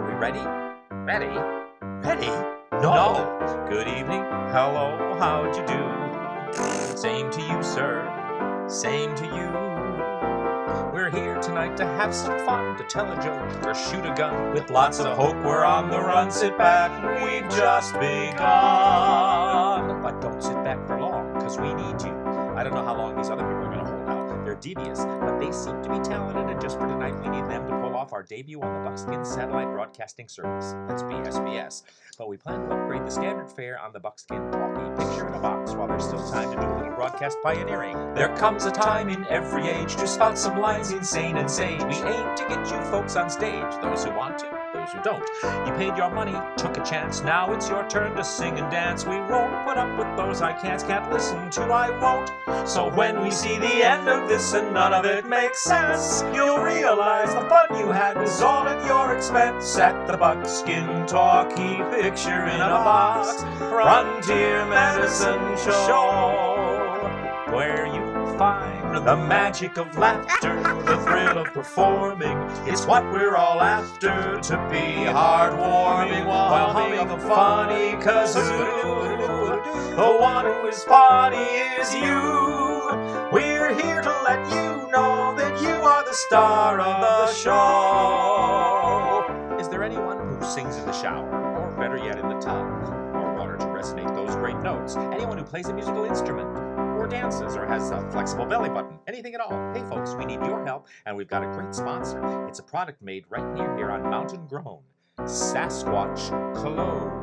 we ready? Ready? Ready? No. Good evening. Hello. How'd you do? Same to you, sir. Same to you. We're here tonight to have some fun, to tell a joke or shoot a gun. With lots of hope, we're on the run. Sit back, we've just begun. But don't sit back for long, because we need you. I don't know how long these other people are going to hold out. They're devious, but they seem to be talented, and just for tonight, we need them to pull off our debut on the Buckskin Satellite Broadcasting Service. That's BSBS. But we plan to upgrade the standard fare on the Buckskin Talkie Picture in a Box while there's still time to do a little broadcast pioneering. There comes a time in every age to spout some lines insane and sage. We aim to get you folks on stage, those who want to, those who don't. You paid your money, took a chance, now it's your turn to sing and dance. We won't put up with those I can't listen to, I won't. So when we see the end of this and none of it makes sense, you'll realize the fun you had was all at your expense. At the Buckskin Talkie Picture in a Box Frontier Medicine Show, where you find the magic of laughter, the thrill of performing. It's what we're all after, to be heartwarming while humming the funny kazoo. The one who is funny is you. We're here to let you know that you are the star of the show. Is there anyone who sings in the shower, or better yet in the tub, or water to resonate those great notes? Anyone who plays a musical instrument, or dances, or has a flexible belly button, anything at all? Hey folks, we need your help, and we've got a great sponsor. It's a product made right near here on Mountain Grown, Sasquatch Cologne.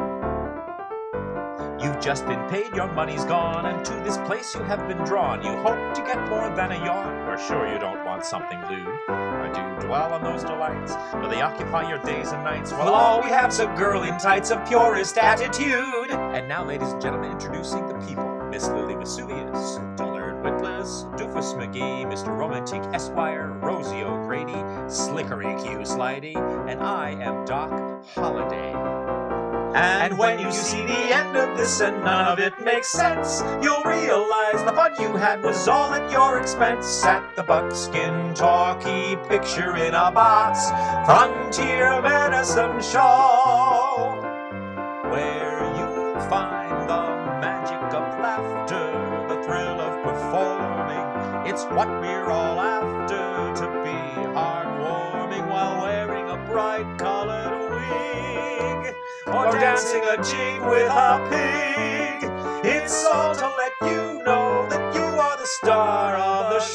You've just been paid, your money's gone, and to this place you have been drawn. You hope to get more than a yawn. We're sure you don't want something lewd. I do dwell on those delights, for they occupy your days and nights. Well, all we have's a girl in tights of purest attitude. And now, ladies and gentlemen, introducing the people. Miss Lily Vesuvius, Dullard Witless, Doofus McGee, Mr. Romantique Esquire, Rosie O'Grady, Slickery Q Slidey, and I am Doc Holliday. And when you see the end of this and none of it makes sense, you'll realize the fun you had was all at your expense. At the Buckskin Talkie Picture in a Box Frontier Medicine Show, where you'll find the magic of laughter, the thrill of performing. It's what we're all after, to be heartwarming while wearing a bright colored wig, or dancing a jig with a pig. It's all to let you know that you are the star of the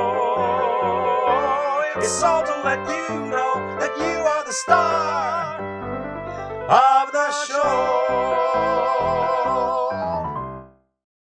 show. It's all to let you know that you are the star